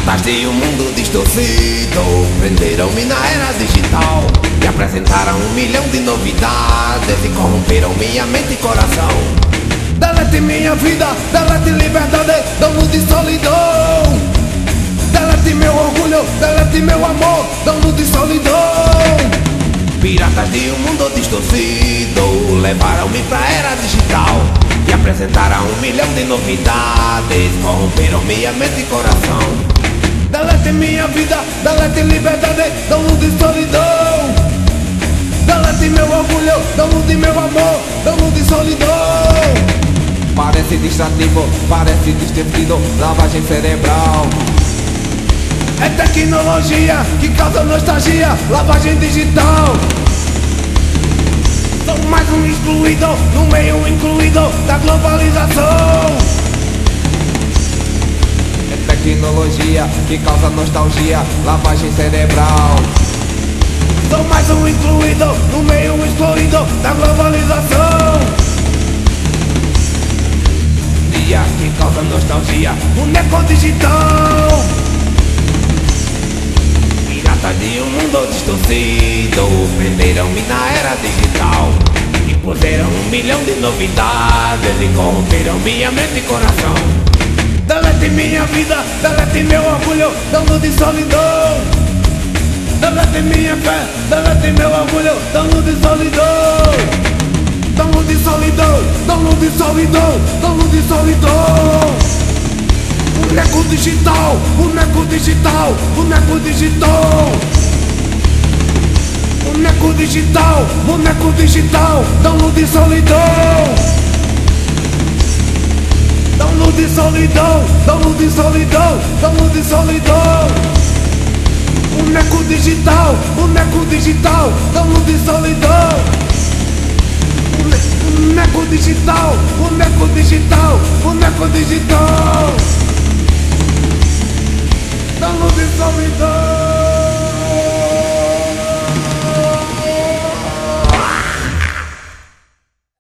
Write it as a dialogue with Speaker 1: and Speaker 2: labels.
Speaker 1: Piratas de um mundo distorcido prenderam-me na era digital. Me apresentaram 1 milhão de novidades e corromperam minha mente e coração. Delete minha vida, delete liberdade, dono de solidão. Delete meu orgulho, delete meu amor, dono de solidão. Piratas de um mundo distorcido levaram-me pra era digital. Me apresentaram 1 milhão de novidades, corromperam minha mente e coração. Delete minha vida, delete liberdade, dono de solidão. Delete meu orgulho, dono de meu amor, dono de solidão.
Speaker 2: Parece distrativo, parece distorcido, lavagem cerebral.
Speaker 1: É tecnologia que causa nostalgia, lavagem digital. Sou mais um excluído, no meio incluído da globalização.
Speaker 2: É tecnologia que causa nostalgia, lavagem cerebral.
Speaker 1: Sou mais um incluído, no meio excluído da globalização. Dia que causa nostalgia, boneco digital. Pirata de um mundo distorcido prenderam-me na era digital. Impuseram 1 milhão de novidades e corromperam minha mente e coração. Delete minha vida, delete meu orgulho, dono de solidão. Delete minha fé, delete meu orgulho, dono de solidão. Dono de solidão, dono de solidão, dono de solidão. Boneco digital, boneco digital, boneco digital. Boneco digital, boneco digital, dono de solidão. Dono de solidão, dono de solidão, dono de solidão. Boneco digital, boneco digital, dono de solidão. Boneco digital, boneco digital, boneco digital.